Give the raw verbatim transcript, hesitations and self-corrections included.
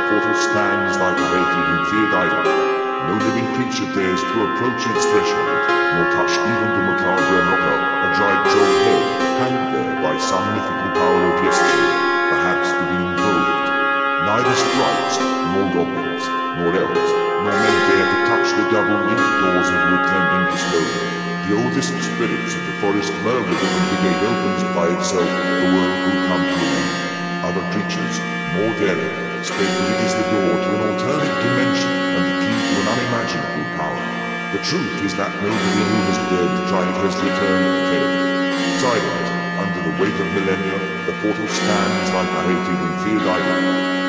portal stands like a hated and feared idol. No living creature dares to approach its threshold, nor touch even the macabre knocker, a dried troll head, hanged there by some mythical power of yesterday, perhaps to be invoked. Neither sprites, nor goblins, nor elves, nor men dare to touch the double-linked doors of wood tending to stone. The oldest spirits of the forest murmur that when the gate opens by itself, the world will come to an end. Other creatures, more daring, state that it is the door to an alternate dimension and the key to an unimaginable power. The truth is that nobody who has dared to try it has returned failed. Silent, under the weight of millennia, the portal stands like a hated and feared idol.